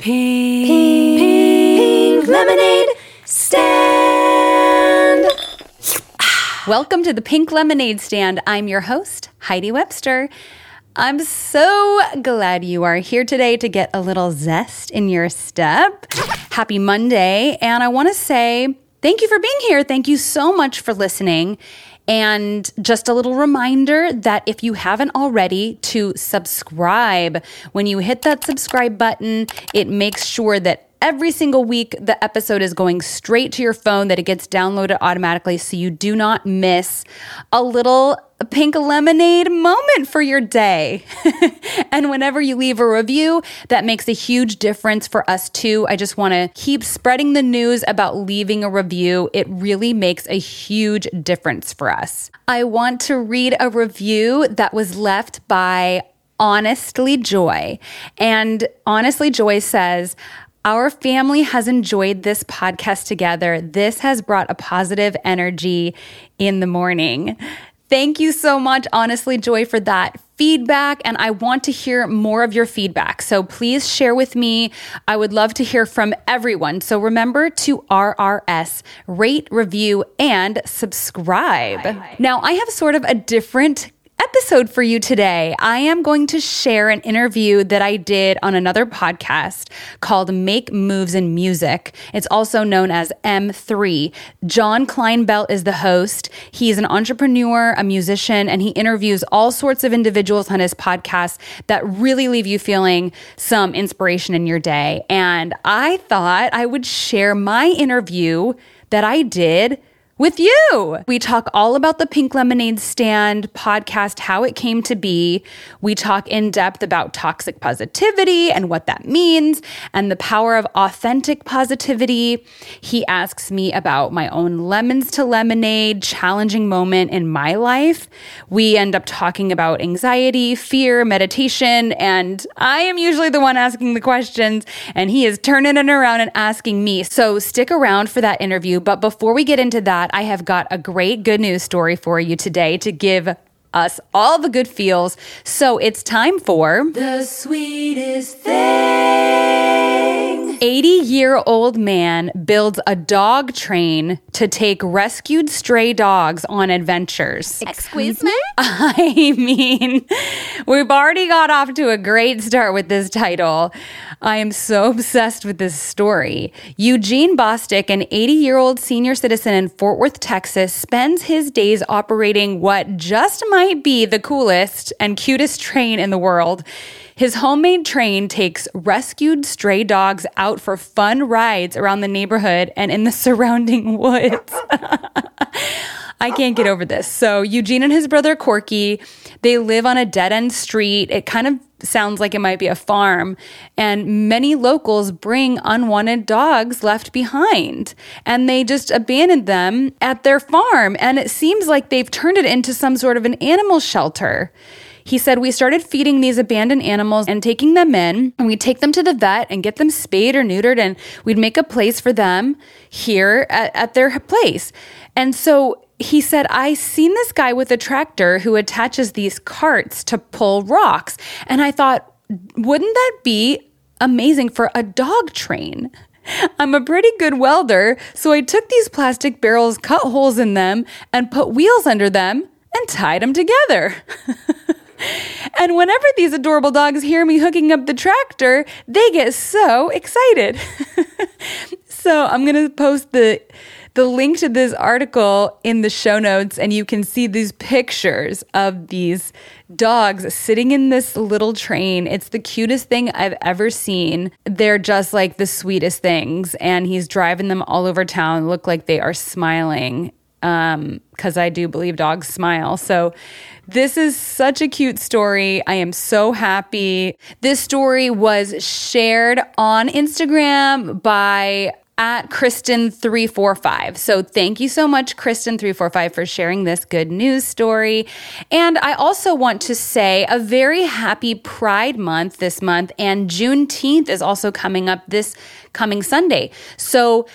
Pink Lemonade Stand. Welcome to the Pink Lemonade Stand. I'm your host, Heidi Webster. I'm so glad you are here today to get a little zest in your step. Happy Monday. And I want to say thank you for being here. Thank you so much for listening. And just a little reminder that if you haven't already, to subscribe. When you hit that subscribe button, it makes sure that every single week the episode is going straight to your phone, that it gets downloaded automatically so you do not miss a little pink lemonade moment for your day. And whenever you leave a review, that makes a huge difference for us too. I just want to keep spreading the news about leaving a review. It really makes a huge difference for us. I want to read a review that was left by Honestly Joy. And Honestly Joy says, "Our family has enjoyed this podcast together. This has brought a positive energy in the morning." Thank you so much, Honestly Joy, for that feedback. And I want to hear more of your feedback. So please share with me. I would love to hear from everyone. So remember to RRS, rate, review, and subscribe. Now, I have sort of a different episode for you today. I am going to share an interview that I did on another podcast called Make Moves in Music. It's also known as M3. John Kleinbelt is the host. He's an entrepreneur, a musician, and he interviews all sorts of individuals on his podcast that really leave you feeling some inspiration in your day. And I thought I would share my interview that I did with you. We talk all about the Pink Lemonade Stand podcast, how it came to be. We talk in depth about toxic positivity and what that means and the power of authentic positivity. He asks me about my own lemons to lemonade challenging moment in my life. We end up talking about anxiety, fear, meditation, and I am usually the one asking the questions, and he is turning it around and asking me. So stick around for that interview. But before we get into that, I have got a great good news story for you today to give us all the good feels. So it's time for The Sweetest Thing. 80-year-old man builds a dog train to take rescued stray dogs on adventures. Excuse me? I mean, we've already got off to a great start with this title. I am so obsessed with this story. Eugene Bostic, an 80-year-old senior citizen in Fort Worth, Texas, spends his days operating what just might be the coolest and cutest train in the world. His homemade train takes rescued stray dogs out for fun rides around the neighborhood and in the surrounding woods. I can't get over this. So Eugene and his brother Corky, they live on a dead-end street. It kind of sounds like it might be a farm. And many locals bring unwanted dogs left behind. And they just abandoned them at their farm. And it seems like they've turned it into some sort of an animal shelter. He said, "We started feeding these abandoned animals and taking them in, and we'd take them to the vet and get them spayed or neutered, and we'd make a place for them here at their place." And so he said, "I seen this guy with a tractor who attaches these carts to pull rocks. And I thought, wouldn't that be amazing for a dog train? I'm a pretty good welder, so I took these plastic barrels, cut holes in them, and put wheels under them and tied them together." And whenever these adorable dogs hear me hooking up the tractor, they get so excited. So I'm going to post the link to this article in the show notes, and you can see these pictures of these dogs sitting in this little train. It's the cutest thing I've ever seen. They're just like the sweetest things, and he's driving them all over town, look like they are smiling. Because I do believe dogs smile. So this is such a cute story. I am so happy. This story was shared on Instagram by @Kristen345. So thank you so much, Kristen345, for sharing this good news story. And I also want to say a very happy Pride Month this month, and Juneteenth is also coming up this coming Sunday. So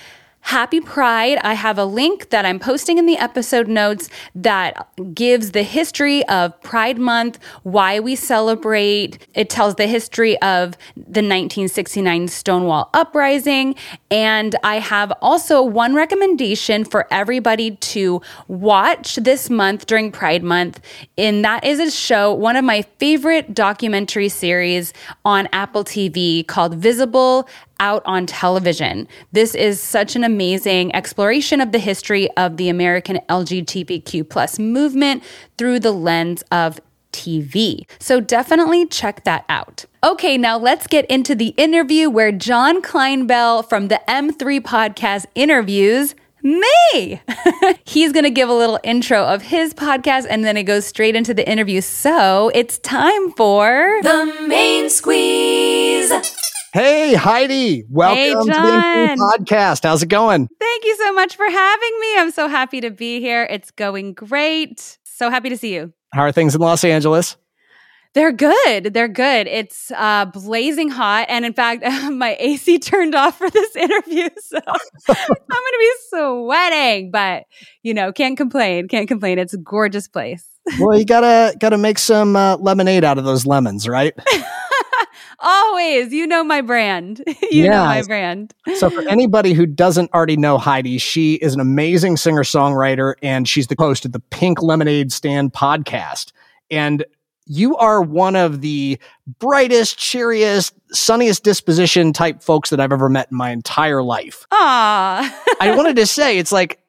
Happy Pride. I have a link that I'm posting in the episode notes that gives the history of Pride Month, why we celebrate. It tells the history of the 1969 Stonewall Uprising. And I have also one recommendation for everybody to watch this month during Pride Month. And that is a show, one of my favorite documentary series on Apple TV called Visible Out on Television. This is such an amazing exploration of the history of the American LGBTQ plus movement through the lens of TV. So definitely check that out. Okay, now let's get into the interview where John Kleinbell from the M3 podcast interviews me. He's going to give a little intro of his podcast and then it goes straight into the interview. So it's time for The Main Squeeze. Hey, Heidi. Welcome to the M3 podcast. How's it going? Thank you so much for having me. I'm so happy to be here. It's going great. So happy to see you. How are things in Los Angeles? They're good. They're good. It's blazing hot. And in fact, my AC turned off for this interview. So I'm going to be sweating. But, can't complain. Can't complain. It's a gorgeous place. Well, you gotta make some lemonade out of those lemons, right? Always. You know my brand. You know my brand. So for anybody who doesn't already know Heidi, she is an amazing singer-songwriter, and she's the host of the Pink Lemonade Stand podcast. And you are one of the brightest, cheeriest, sunniest disposition type folks that I've ever met in my entire life. Aw. I wanted to say, it's like,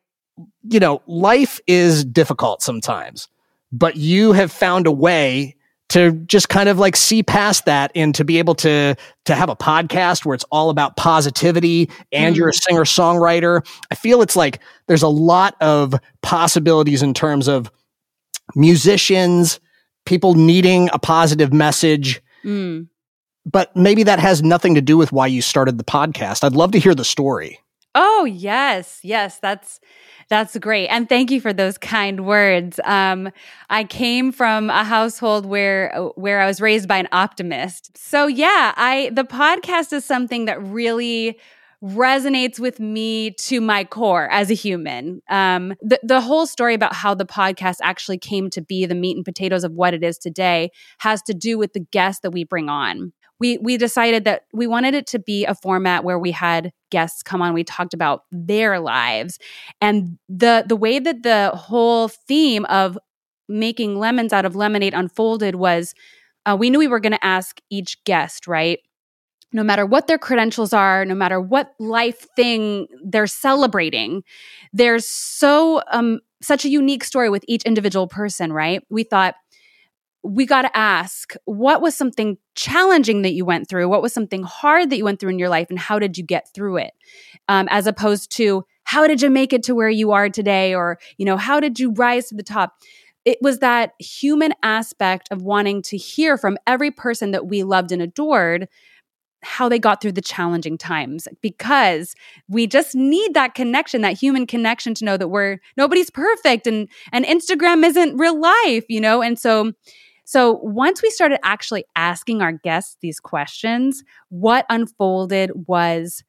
life is difficult sometimes, but you have found a way to just kind of like see past that and to be able to have a podcast where it's all about positivity and you're a singer-songwriter. I feel it's like there's a lot of possibilities in terms of musicians, people needing a positive message. But maybe that has nothing to do with why you started the podcast. I'd love to hear the story. Oh, yes. Yes, that's great. And thank you for those kind words. I came from a household where I was raised by an optimist. So yeah, the podcast is something that really resonates with me to my core as a human. The whole story about how the podcast actually came to be, the meat and potatoes of what it is today, has to do with the guests that we bring on. We decided that we wanted it to be a format where we had guests come on. We talked about their lives. And the way that the whole theme of making lemons out of lemonade unfolded was we knew we were going to ask each guest, right? No matter what their credentials are, no matter what life thing they're celebrating, there's such a unique story with each individual person, right? We thought, we got to ask, what was something challenging that you went through? What was something hard that you went through in your life? And how did you get through it? As opposed to, how did you make it to where you are today? Or, how did you rise to the top? It was that human aspect of wanting to hear from every person that we loved and adored, how they got through the challenging times, because we just need that connection, that human connection, to know that nobody's perfect and Instagram isn't real life, And so once we started actually asking our guests these questions, what unfolded was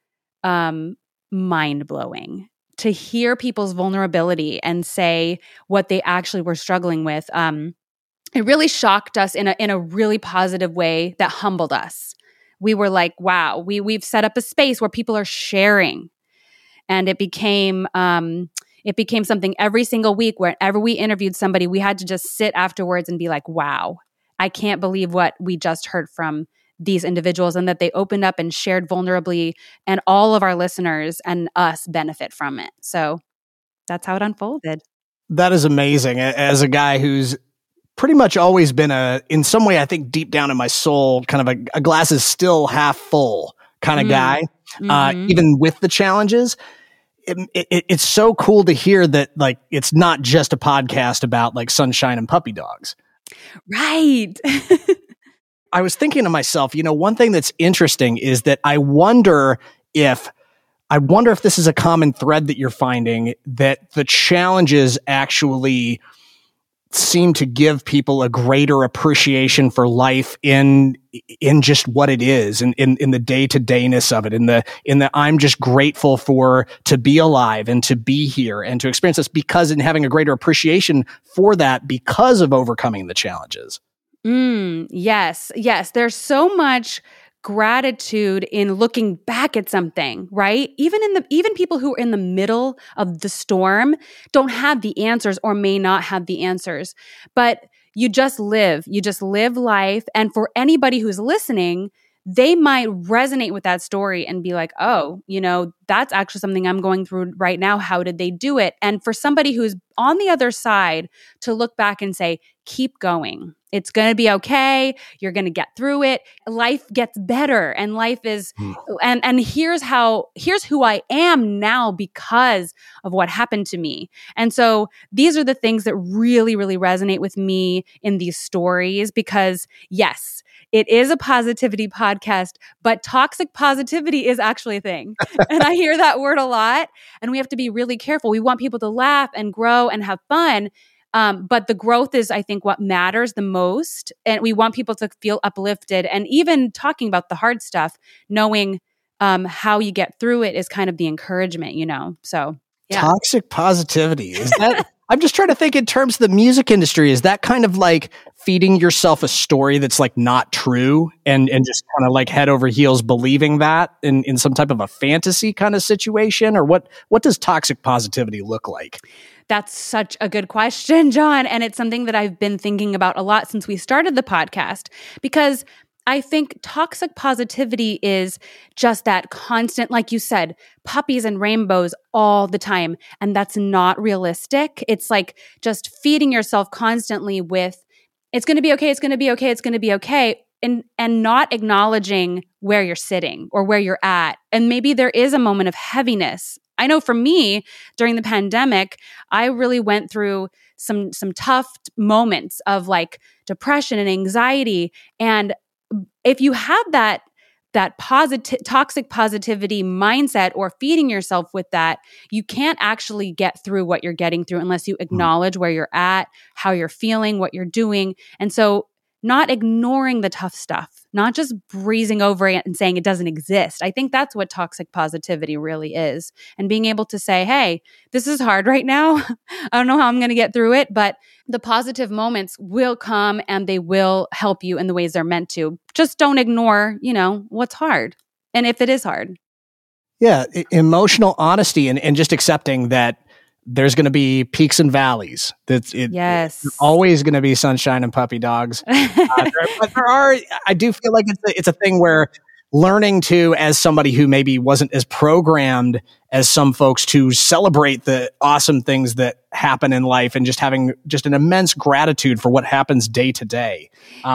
mind-blowing. To hear people's vulnerability and say what they actually were struggling with, it really shocked us in a really positive way that humbled us. We were like, wow, we've set up a space where people are sharing. And it became something every single week. Whenever we interviewed somebody, we had to just sit afterwards and be like, wow, I can't believe what we just heard from these individuals, and that they opened up and shared vulnerably, and all of our listeners and us benefit from it. So that's how it unfolded. That is amazing. As a guy who's pretty much always been in some way, I think deep down in my soul, kind of a glass is still half full kind of guy, even with the challenges. It's so cool to hear that, like, it's not just a podcast about like sunshine and puppy dogs. Right. I was thinking to myself, one thing that's interesting is that I wonder if this is a common thread that you're finding, that the challenges actually seem to give people a greater appreciation for life in just what it is, in the day-to-dayness of it, in the I'm just grateful to be alive and to be here and to experience this, because in having a greater appreciation for that because of overcoming the challenges. Yes. There's so much gratitude in looking back at something, right? Even people who are in the middle of the storm don't have the answers or may not have the answers, but you just live life. And for anybody who's listening, they might resonate with that story and be like, oh, that's actually something I'm going through right now. How did they do it? And for somebody who's on the other side to look back and say, keep going. It's going to be okay. You're going to get through it. Life gets better, and life is, and here's who I am now because of what happened to me. And so these are the things that really, really resonate with me in these stories, because yes, it is a positivity podcast, but toxic positivity is actually a thing. And I hear that word a lot, and we have to be really careful. We want people to laugh and grow and have fun. But the growth is, I think, what matters the most. And we want people to feel uplifted. And even talking about the hard stuff, knowing how you get through it is kind of the encouragement, So, yeah. Toxic positivity. Is that... I'm just trying to think in terms of the music industry. Is that kind of like feeding yourself a story that's like not true and just kind of like head over heels believing that in some type of a fantasy kind of situation? Or what does toxic positivity look like? That's such a good question, John. And it's something that I've been thinking about a lot since we started the podcast, because I think toxic positivity is just that constant, like you said, puppies and rainbows all the time. And that's not realistic. It's like just feeding yourself constantly with, it's going to be okay, it's going to be okay, it's going to be okay. And not acknowledging where you're sitting or where you're at. And maybe there is a moment of heaviness. I know for me, during the pandemic, I really went through some tough moments of like depression and anxiety. And if you have that toxic positivity mindset or feeding yourself with that, you can't actually get through what you're getting through unless you acknowledge where you're at, how you're feeling, what you're doing. And so not ignoring the tough stuff, not just breezing over it and saying it doesn't exist. I think that's what toxic positivity really is. And being able to say, hey, this is hard right now. I don't know how I'm going to get through it, but the positive moments will come and they will help you in the ways they're meant to. Just don't ignore, what's hard. And if it is hard. Yeah. Emotional honesty and just accepting that there's going to be peaks and valleys. Yes. It's always going to be sunshine and puppy dogs. But I do feel like it's a thing where learning to, as somebody who maybe wasn't as programmed as some folks, to celebrate the awesome things that happen in life and just having just an immense gratitude for what happens day to day.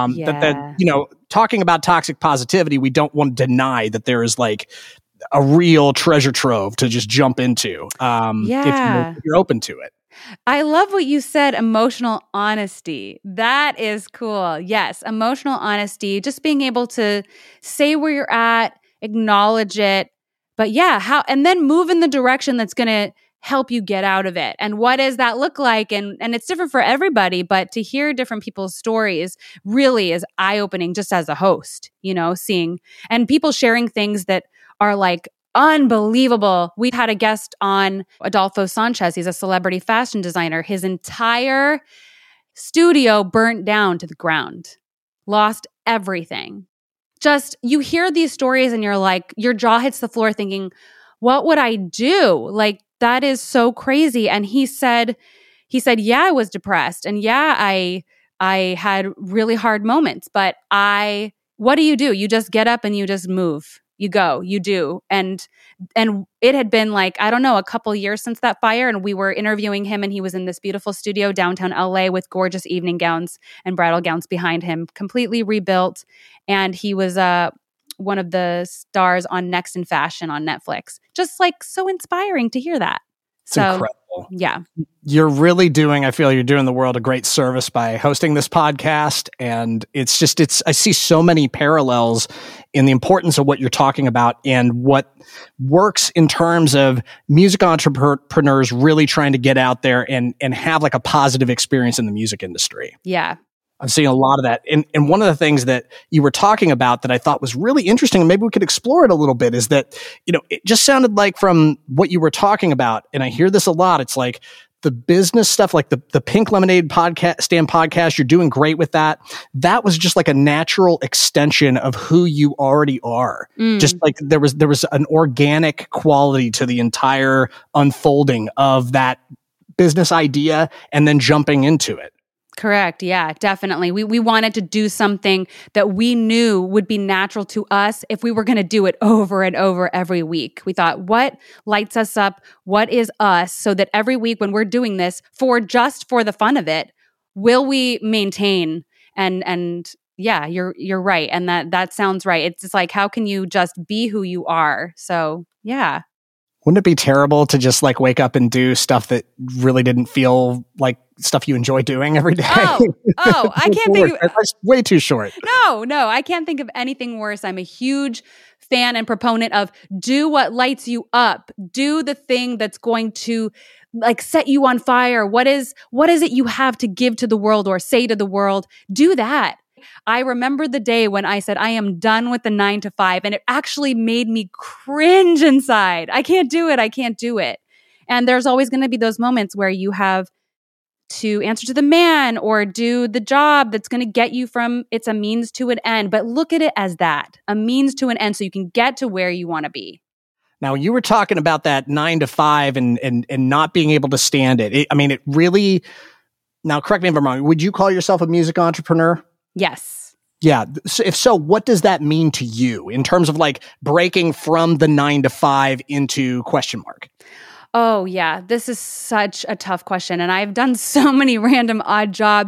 Talking about toxic positivity, we don't want to deny that there is like a real treasure trove to just jump into if you're open to it. I love what you said, emotional honesty. That is cool. Yes, emotional honesty, just being able to say where you're at, acknowledge it, but and then move in the direction that's going to help you get out of it. And what does that look like? And it's different for everybody, but to hear different people's stories really is eye-opening just as a host, seeing and people sharing things that are like unbelievable. We had a guest on, Adolfo Sanchez. He's a celebrity fashion designer. His entire studio burnt down to the ground, lost everything. Just, you hear these stories and you're like, your jaw hits the floor thinking, what would I do? Like, that is so crazy. And he said, yeah, I was depressed. And yeah, I had really hard moments, but what do? You just get up and you just move. You go, you do. And it had been like, I don't know, a couple years since that fire. And we were interviewing him and he was in this beautiful studio downtown LA with gorgeous evening gowns and bridal gowns behind him, completely rebuilt. And he was one of the stars on Next in Fashion on Netflix. Just like so inspiring to hear that. It's incredible. Yeah. You're really I feel you're doing the world a great service by hosting this podcast. And I see so many parallels in the importance of what you're talking about and what works in terms of music entrepreneurs really trying to get out there and have like a positive experience in the music industry. Yeah. I'm seeing a lot of that. And one of the things that you were talking about that I thought was really interesting, and maybe we could explore it a little bit, is that, it just sounded like from what you were talking about, and I hear this a lot, it's like the business stuff, like the Pink Lemonade podcast, you're doing great with that. That was just like a natural extension of who you already are. Just like there was an organic quality to the entire unfolding of that business idea and then jumping into it. Correct. Yeah, definitely. We wanted to do something that we knew would be natural to us if we were going to do it over and over every week. We thought, what lights us up? What is us? So that every week when we're doing this for the fun of it, will we maintain? And yeah, you're right. And that sounds right. It's just like, how can you just be who you are? So yeah. Wouldn't it be terrible to just like wake up and do stuff that really didn't feel like stuff you enjoy doing every day? Oh, I can't think of... That's way too short. No, I can't think of anything worse. I'm a huge fan and proponent of do what lights you up. Do the thing that's going to like set you on fire. What is it you have to give to the world or say to the world? Do that. I remember the day when I said, I am done with the 9 to 5, and it actually made me cringe inside. I can't do it. And there's always going to be those moments where you have to answer to the man or do the job that's going to get you from, it's a means to an end. But look at it as that, a means to an end, so you can get to where you want to be. Now, you were talking about that 9 to 5 and not being able to stand it. It really, now correct me if I'm wrong, would you call yourself a music entrepreneur? Yes. Yeah. So if so, what does that mean to you in terms of like breaking from the 9 to 5 into ? Oh, yeah. This is such a tough question. And I've done so many random odd jobs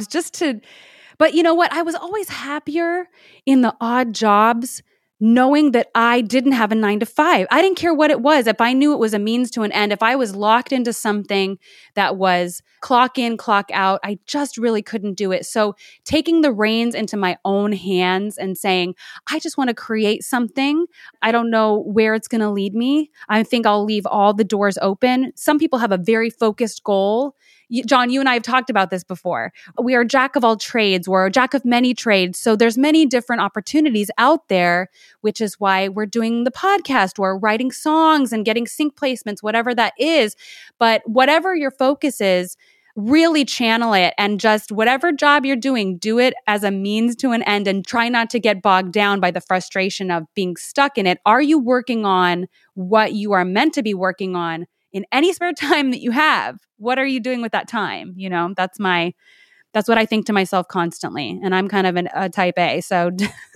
but you know what? I was always happier in the odd jobs knowing that I didn't have a 9 to 5. I didn't care what it was. If I knew it was a means to an end, if I was locked into something that was clock in, clock out, I just really couldn't do it. So taking the reins into my own hands and saying, I just want to create something. I don't know where it's going to lead me. I think I'll leave all the doors open. Some people have a very focused goal. John, you and I have talked about this before. We are a jack of all trades. We're a jack of many trades. So there's many different opportunities out there, which is why we're doing the podcast. We're writing songs and getting sync placements, whatever that is. But whatever your focus is, really channel it, and just whatever job you're doing, do it as a means to an end, and try not to get bogged down by the frustration of being stuck in it. Are you working on what you are meant to be working on in any spare time that you have? What are you doing with that time? That's what I think to myself constantly. And I'm kind of a type A. So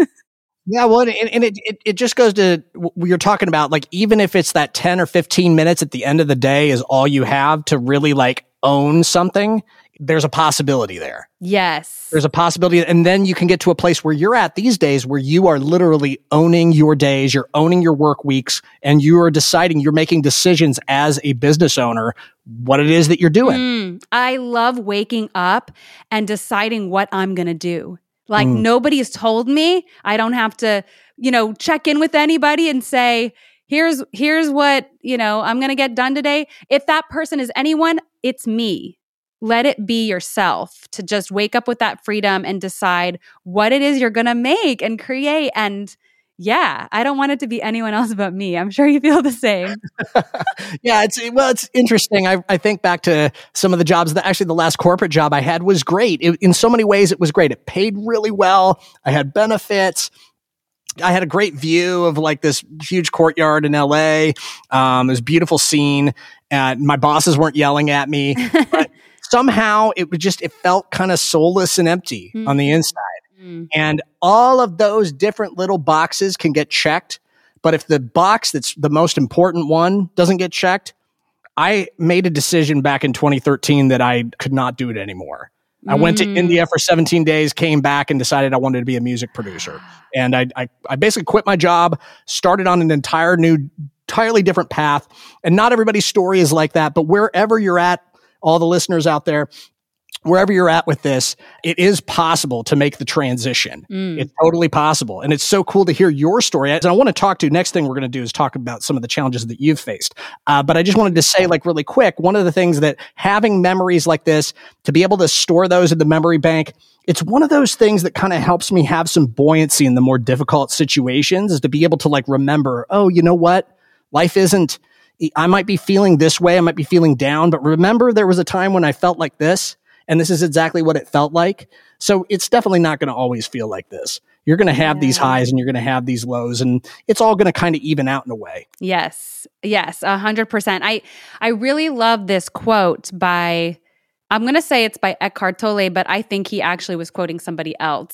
yeah, well, and it just goes to what you're talking about. Like, even if it's that 10 or 15 minutes at the end of the day is all you have to really like own something, there's a possibility there. Yes. There's a possibility. And then you can get to a place where you're at these days where you are literally owning your days, you're owning your work weeks, and you are deciding, you're making decisions as a business owner, what it is that you're doing. I love waking up and deciding what I'm going to do. Like nobody's told me. I don't have to, check in with anybody and say, here's what, I'm going to get done today. If that person is anyone, it's me. Let it be yourself to just wake up with that freedom and decide what it is you're going to make and create. And yeah, I don't want it to be anyone else but me. I'm sure you feel the same. Yeah, it's interesting. I think back to some of the jobs that actually the last corporate job I had was great. In so many ways, it was great. It paid really well. I had benefits. I had a great view of like this huge courtyard in LA. It was a beautiful scene. And my bosses weren't yelling at me. But somehow it felt kind of soulless and empty on the inside. And all of those different little boxes can get checked. But if the box that's the most important one doesn't get checked, I made a decision back in 2013 that I could not do it anymore. I went to India for 17 days, came back and decided I wanted to be a music producer. And I basically quit my job, started on an entire new entirely different path. And not everybody's story is like that, but wherever you're at, all the listeners out there, wherever you're at with this, it is possible to make the transition. It's totally possible. And it's so cool to hear your story. And I want to talk to, next thing we're going to do is talk about some of the challenges that you've faced. But I just wanted to say, like, really quick, one of the things that having memories like this, to be able to store those in the memory bank, it's one of those things that kind of helps me have some buoyancy in the more difficult situations, is to be able to like remember, oh, you know what? Life isn't, I might be feeling this way. I might be feeling down, but remember there was a time when I felt like this. And this is exactly what it felt like. So it's definitely not going to always feel like this. You're going to have these highs and you're going to have these lows, and it's all going to kind of even out in a way. Yes. 100%. I really love this quote by, I'm going to say it's by Eckhart Tolle, but I think he actually was quoting somebody else.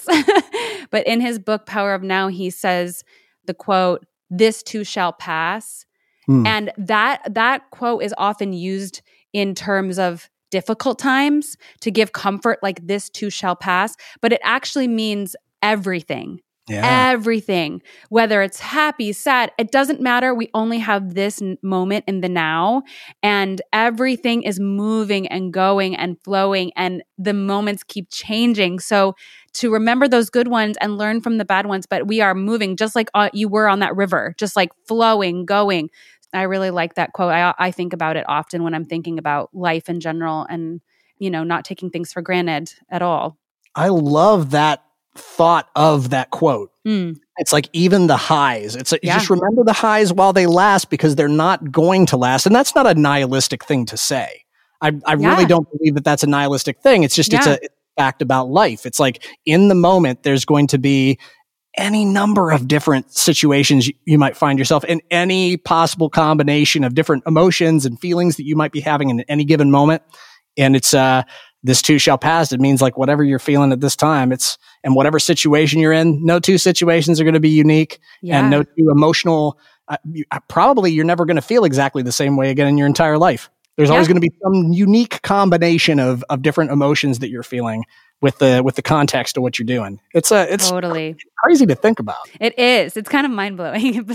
But in his book, Power of Now, he says the quote, "This too shall pass." And that quote is often used in terms of difficult times to give comfort, like this too shall pass, but it actually means everything. Everything, whether it's happy, sad, it doesn't matter. We only have this moment in the now, and everything is moving and going and flowing, and the moments keep changing. So to remember those good ones and learn from the bad ones, but we are moving just like you were on that river, just like flowing, going. I really like that quote. I think about it often when I'm thinking about life in general and, not taking things for granted at all. I love that thought of that quote. It's like even the highs. It's like, you just remember the highs while they last, because they're not going to last. And that's not a nihilistic thing to say. I really don't believe that that's a nihilistic thing. It's just, it's a fact about life. It's like in the moment, there's going to be any number of different situations you might find yourself in, any possible combination of different emotions and feelings that you might be having in any given moment. And it's, this too shall pass. It means like whatever you're feeling at this time, and whatever situation you're in, no two situations are going to be unique, and no two emotional, probably you're never going to feel exactly the same way again in your entire life. There's always going to be some unique combination of different emotions that you're feeling with the context of what you're doing. It's totally crazy to think about. It is. It's kind of mind blowing. So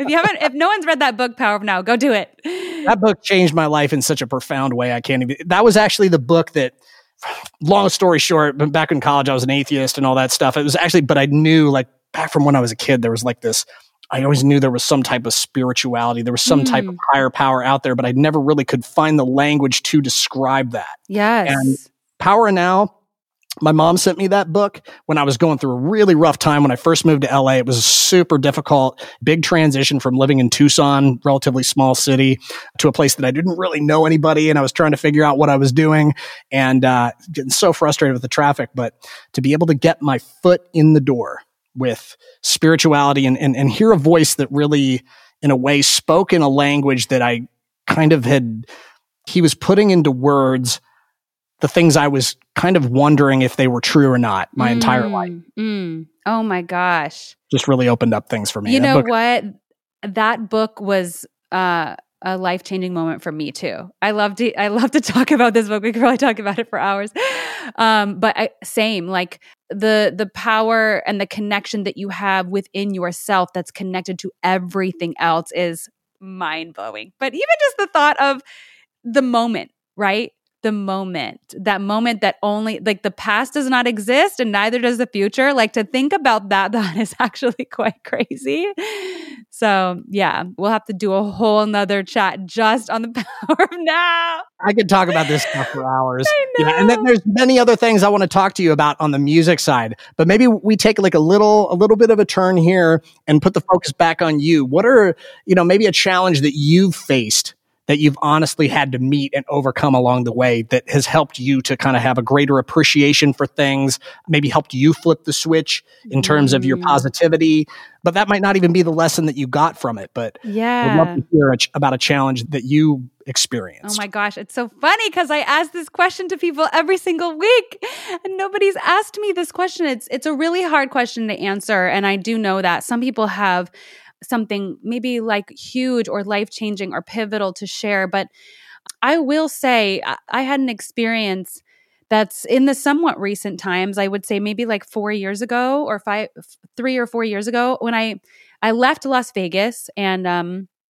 if no one's read that book, Power of Now, go do it. That book changed my life in such a profound way. I can't even. That was actually the book that. Long story short, back in college, I was an atheist and all that stuff. It was actually, but I knew, like, back from when I was a kid, there was like this. I always knew there was some type of spirituality. There was some type of higher power out there, but I never really could find the language to describe that. Yes. And Power of Now, my mom sent me that book when I was going through a really rough time when I first moved to LA. It was a super difficult, big transition from living in Tucson, relatively small city, to a place that I didn't really know anybody. And I was trying to figure out what I was doing and getting so frustrated with the traffic. But to be able to get my foot in the door with spirituality and hear a voice that really, in a way, spoke in a language that I kind of he was putting into words the things I was kind of wondering if they were true or not my entire life. Oh my gosh. Just really opened up things for me. You know what? That book was a life-changing moment for me too. I love to talk about this book. We could probably talk about it for hours. But same, like the power and the connection that you have within yourself that's connected to everything else is mind-blowing. But even just the thought of the moment, right? The moment, that only, like, the past does not exist and neither does the future. Like, to think about that is actually quite crazy. So yeah, we'll have to do a whole nother chat just on the Power of Now. I could talk about this stuff for hours. I know. Yeah, and then there's many other things I want to talk to you about on the music side, but maybe we take like a little bit of a turn here and put the focus back on you. What are, maybe a challenge that you've faced that you've honestly had to meet and overcome along the way that has helped you to kind of have a greater appreciation for things, maybe helped you flip the switch in terms of your positivity, but that might not even be the lesson that you got from it. But I'd love to hear about a challenge that you experienced. Oh my gosh, it's so funny because I ask this question to people every single week and nobody's asked me this question. It's a really hard question to answer, and I do know that some people have something maybe like huge or life-changing or pivotal to share. But I will say I had an experience that's in the somewhat recent times. I would say maybe like 4 years ago or 3 or 4 years ago when I left Las Vegas and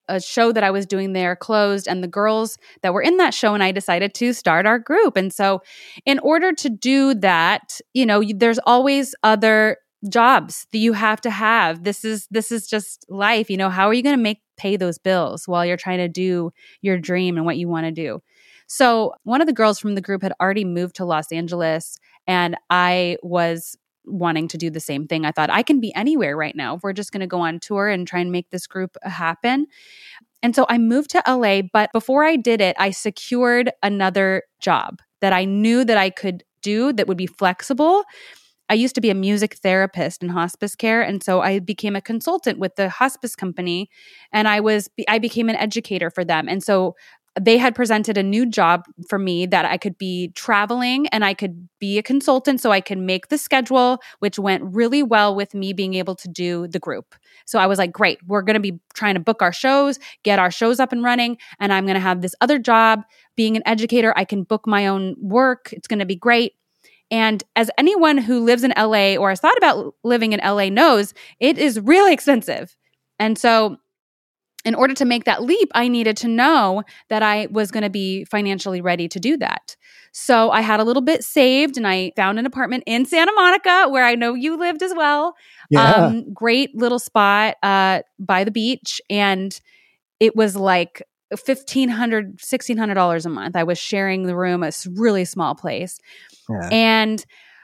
a show that I was doing there closed, and the girls that were in that show and I decided to start our group. And so in order to do that, there's always other jobs that you have to have. This is just life. How are you going to pay those bills while you're trying to do your dream and what you want to do? So one of the girls from the group had already moved to Los Angeles, and I was wanting to do the same thing. I thought I can be anywhere right now. We're just going to go on tour and try and make this group happen. And so I moved to LA, but before I did it, I secured another job that I knew that I could do that would be flexible. I used to be a music therapist in hospice care, and so I became a consultant with the hospice company, and I became an educator for them. And so they had presented a new job for me that I could be traveling and I could be a consultant, so I could make the schedule, which went really well with me being able to do the group. So I was like, great, we're going to be trying to book our shows, get our shows up and running, and I'm going to have this other job being an educator. I can book my own work. It's going to be great. And as anyone who lives in LA or has thought about living in LA knows, it is really expensive. And so in order to make that leap, I needed to know that I was going to be financially ready to do that. So I had a little bit saved, and I found an apartment in Santa Monica, where I know you lived as well. Yeah. Great little spot by the beach. And it was like $1,500, $1,600 a month. I was sharing the room, a really small place. Yeah. And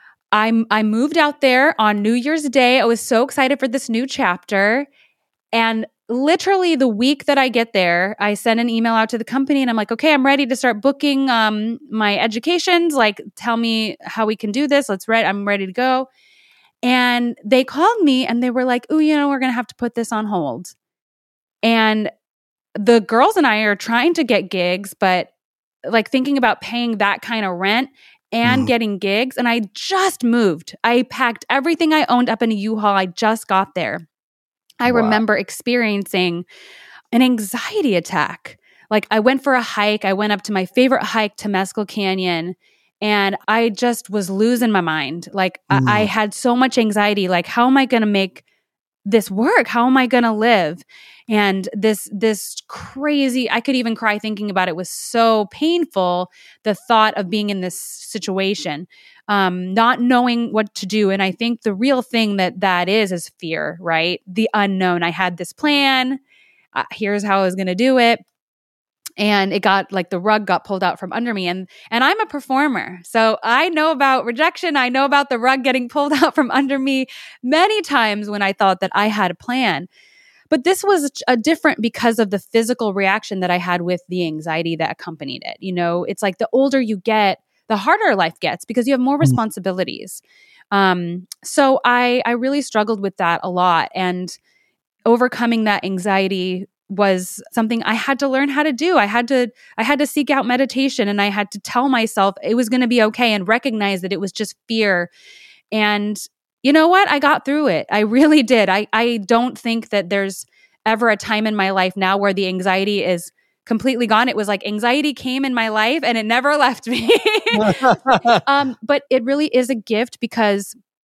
I moved out there on New Year's Day. I was so excited for this new chapter. And literally the week that I get there, I send an email out to the company and I'm like, okay, I'm ready to start booking my educations. Like, tell me how we can do this. I'm ready to go. And they called me and they were like, oh, we're going to have to put this on hold. And the girls and I are trying to get gigs, but like thinking about paying that kind of rent and getting gigs. And I just moved. I packed everything I owned up in a U-Haul. I just got there. I remember experiencing an anxiety attack. Like, I went for a hike. I went up to my favorite hike, Temescal Canyon, and I just was losing my mind. Like, I had so much anxiety. Like, how am I going to make this work? How am I going to live? And this crazy, I could even cry thinking about it. It was so painful, the thought of being in this situation, not knowing what to do. And I think the real thing that is fear, right? The unknown. I had this plan. Here's how I was going to do it. And it got like the rug got pulled out from under me. And I'm a performer. So I know about rejection. I know about the rug getting pulled out from under me many times when I thought that I had a plan. But this was different because of the physical reaction that I had with the anxiety that accompanied it. It's like the older you get, the harder life gets because you have more responsibilities. So I really struggled with that a lot. And overcoming that anxiety was something I had to learn how to do. I had to seek out meditation, and I had to tell myself it was going to be okay and recognize that it was just fear. And you know what? I got through it. I really did. I don't think that there's ever a time in my life now where the anxiety is completely gone. It was like anxiety came in my life and it never left me. But it really is a gift because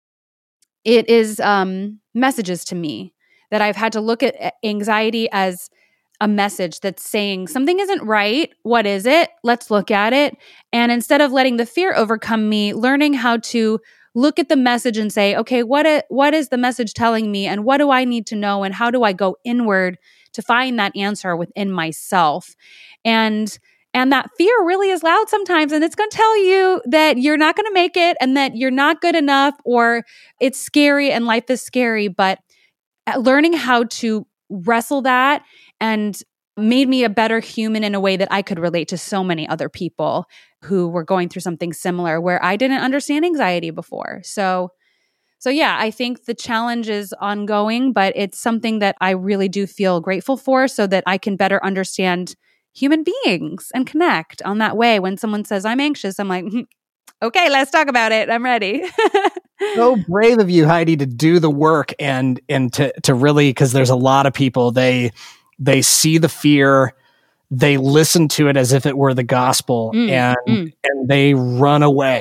it is messages to me that I've had to look at anxiety as a message that's saying something isn't right. What is it? Let's look at it. And instead of letting the fear overcome me, learning how to look at the message and say, okay, what is the message telling me, and what do I need to know, and how do I go inward to find that answer within myself? And that fear really is loud sometimes, and it's going to tell you that you're not going to make it and that you're not good enough, or it's scary and life is scary. But learning how to wrestle that and made me a better human in a way that I could relate to so many other people who were going through something similar where I didn't understand anxiety before. So yeah, I think the challenge is ongoing, but it's something that I really do feel grateful for so that I can better understand human beings and connect on that way. When someone says I'm anxious, I'm like, okay, let's talk about it. I'm ready. So brave of you, Heidi, to do the work and to really, because there's a lot of people, they see the fear, they listen to it as if it were the gospel, and they run away.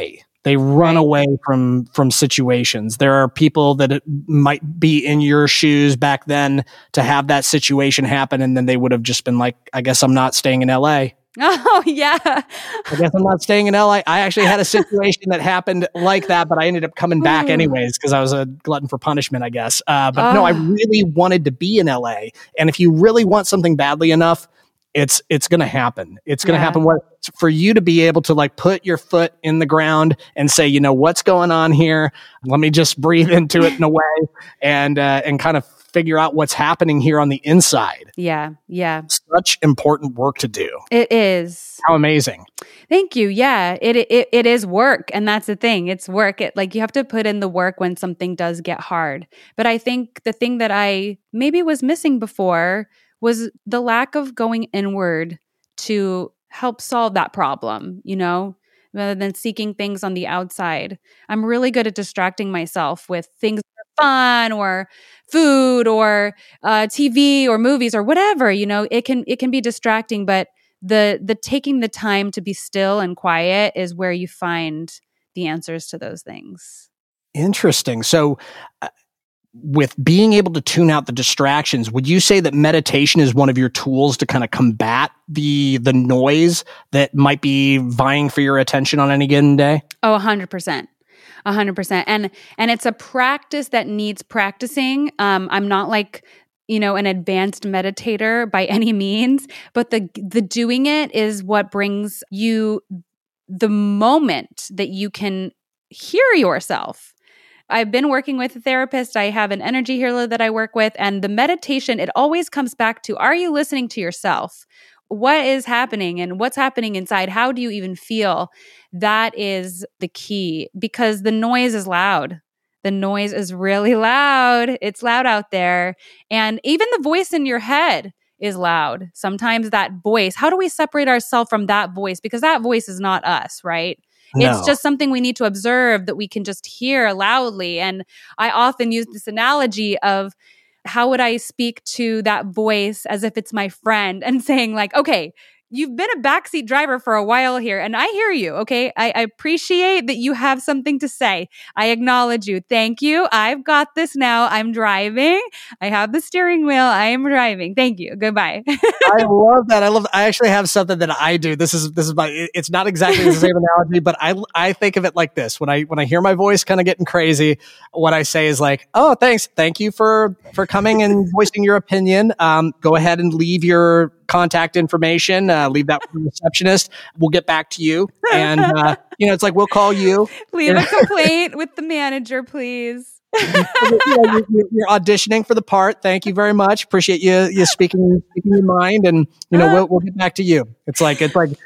They run Right. away from situations. There are people that might be in your shoes back then to have that situation happen, and then they would have just been like, I guess I'm not staying in LA. Oh, yeah. I guess I'm not staying in LA. I actually had a situation that happened like that, but I ended up coming back anyways because I was a glutton for punishment, I guess. But no, I really wanted to be in LA. And if you really want something badly enough, it's going to happen. It's going to happen. What for you to be able to like put your foot in the ground and say, you know, what's going on here? Let me just breathe into it in a way and kind of figure out what's happening here on the inside. Yeah. Yeah. Such important work to do. It is. How amazing. Thank you. Yeah. It is work. And that's the thing. It's work. You have to put in the work when something does get hard. But I think the thing that I maybe was missing before was the lack of going inward to help solve that problem, you know, rather than seeking things on the outside. I'm really good at distracting myself with things that are fun or food or TV or movies or whatever, you know, it can be distracting, but the taking the time to be still and quiet is where you find the answers to those things. Interesting. So with being able to tune out the distractions, would you say that meditation is one of your tools to kind of combat the noise that might be vying for your attention on any given day? Oh, 100%. 100%. And it's a practice that needs practicing. I'm not like, you know, an advanced meditator by any means, but the doing it is what brings you the moment that you can hear yourself. I've been working with a therapist. I have an energy healer that I work with. And the meditation, it always comes back to, are you listening to yourself? What is happening and what's happening inside? How do you even feel? That is the key because the noise is loud. The noise is really loud. It's loud out there. And even the voice in your head is loud. Sometimes that voice, how do we separate ourselves from that voice? Because that voice is not us, right? No. It's just something we need to observe that we can just hear loudly. And I often use this analogy of how would I speak to that voice as if it's my friend and saying like, okay, you've been a backseat driver for a while here and I hear you. Okay. I appreciate that you have something to say. I acknowledge you. Thank you. I've got this now. I'm driving. I have the steering wheel. I am driving. Thank you. Goodbye. I love that. I actually have something that I do. This is it's not exactly the same analogy, but I think of it like this. When I hear my voice kind of getting crazy, what I say is like, oh, thanks. Thank you for coming and voicing your opinion. Go ahead and leave your contact information. Leave that with the receptionist. We'll get back to you. And, you know, it's like, we'll call you. Leave a complaint with the manager, please. You're auditioning for the part. Thank you very much. Appreciate you speaking your mind. And, you know, we'll get back to you. It's funny.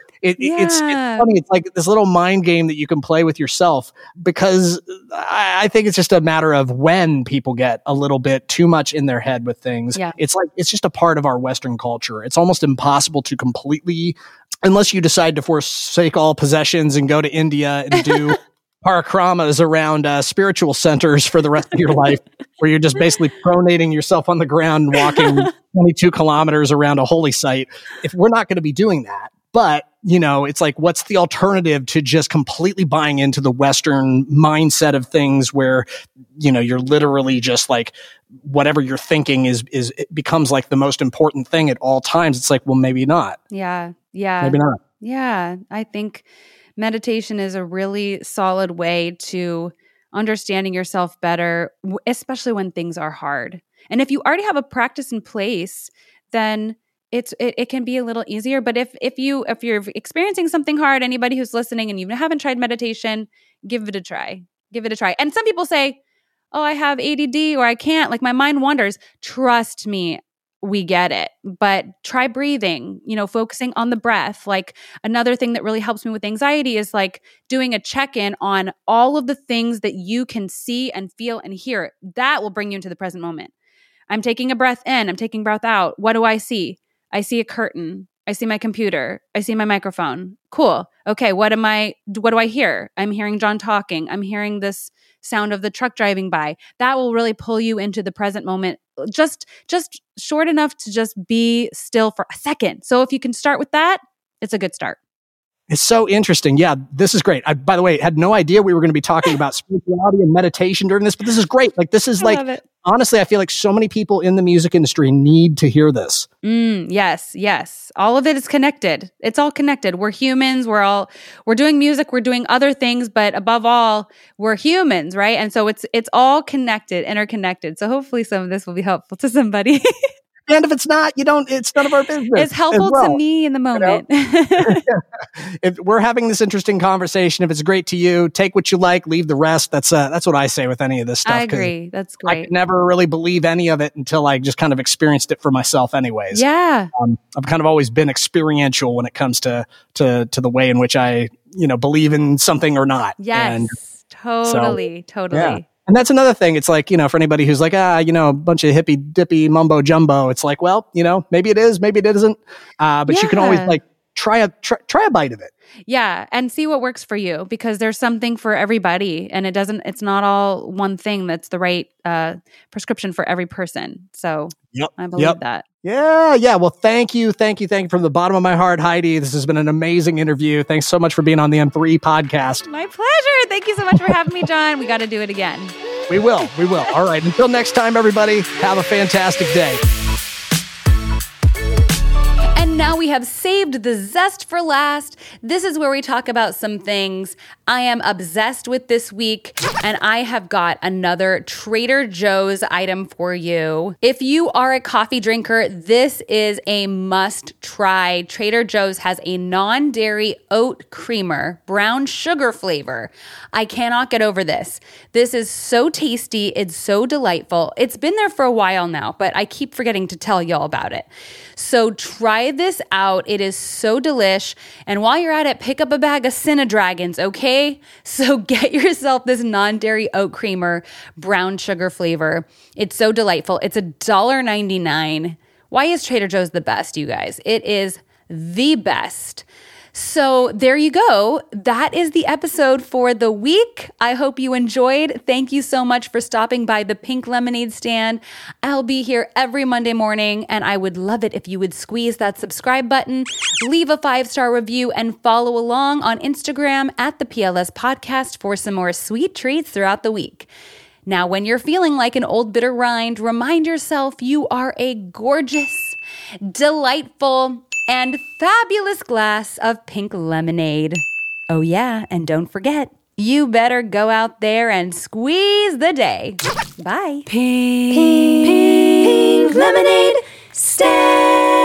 It's like this little mind game that you can play with yourself because I think it's just a matter of when people get a little bit too much in their head with things. Yeah. It's just a part of our Western culture. It's almost impossible to completely, unless you decide to forsake all possessions and go to India and do parikramas around spiritual centers for the rest of your life, where you're just basically pronating yourself on the ground and walking 22 kilometers around a holy site. If we're not going to be doing that. But, you know, it's like, what's the alternative to just completely buying into the Western mindset of things where, you know, you're literally just like, whatever you're thinking it becomes like the most important thing at all times. It's like, well, maybe not. Yeah. Yeah. Maybe not. Yeah. I think meditation is a really solid way to understanding yourself better, especially when things are hard. And if you already have a practice in place, then it can be a little easier. But if you're experiencing something hard, anybody who's listening and you haven't tried meditation, give it a try. Give it a try. And some people say, oh, I have ADD or I can't, like my mind wanders. Trust me, we get it. But try breathing, you know, focusing on the breath. Like another thing that really helps me with anxiety is like doing a check-in on all of the things that you can see and feel and hear. That will bring you into the present moment. I'm taking a breath in, I'm taking a breath out. What do I see? I see a curtain. I see my computer. I see my microphone. Cool. Okay. What do I hear? I'm hearing John talking. I'm hearing this sound of the truck driving by. That will really pull you into the present moment. Just short enough to just be still for a second. So if you can start with that, it's a good start. It's so interesting. Yeah, this is great. I, by the way, had no idea we were going to be talking about spirituality and meditation during this, but this is great. Like, this is honestly, I feel like so many people in the music industry need to hear this. Yes. All of it is connected. It's all connected. We're humans. We're doing music. We're doing other things, but above all, we're humans, right? And so it's all connected, interconnected. So hopefully some of this will be helpful to somebody. And if it's not, it's none of our business. It's helpful to me in the moment. If we're having this interesting conversation, if it's great to you, take what you like, leave the rest. That's what I say with any of this stuff. I agree. That's great. I could never really believe any of it until I just kind of experienced it for myself anyways. Yeah. I've kind of always been experiential when it comes to the way in which I, believe in something or not. Yes. And totally. Yeah. And that's another thing. It's like, for anybody who's like, a bunch of hippy dippy mumbo jumbo, it's like, well, maybe it is, maybe it isn't. But you can always like try a bite of it. Yeah. And see what works for you, because there's something for everybody, and it's not all one thing that's the right prescription for every person. So I believe that. Yeah. Well, thank you from the bottom of my heart, Heidi. This has been an amazing interview. Thanks so much for being on the M3 podcast. My pleasure. Thank you so much for having me, John. We got to do it again. We will. All right. Until next time, everybody, have a fantastic day. And now we have saved the zest for last. This is where we talk about some things I am obsessed with this week, and I have got another Trader Joe's item for you. If you are a coffee drinker, this is a must try. Trader Joe's has a non-dairy oat creamer, brown sugar flavor. I cannot get over this. This is so tasty. It's so delightful. It's been there for a while now, but I keep forgetting to tell y'all about it. So try this out. It is so delish. And while you're at it, pick up a bag of Cinedragons, okay? So get yourself this non-dairy oat creamer, brown sugar flavor. It's so delightful. It's $1.99. Why is Trader Joe's the best, you guys? It is the best. So there you go. That is the episode for the week. I hope you enjoyed. Thank you so much for stopping by the Pink Lemonade Stand. I'll be here every Monday morning, and I would love it if you would squeeze that subscribe button, leave a 5-star review, and follow along on Instagram at the PLS Podcast for some more sweet treats throughout the week. Now, when you're feeling like an old bitter rind, remind yourself you are a gorgeous, delightful, and fabulous glass of pink lemonade. Oh yeah, and don't forget, you better go out there and squeeze the day. Bye. Pink Lemonade Stand.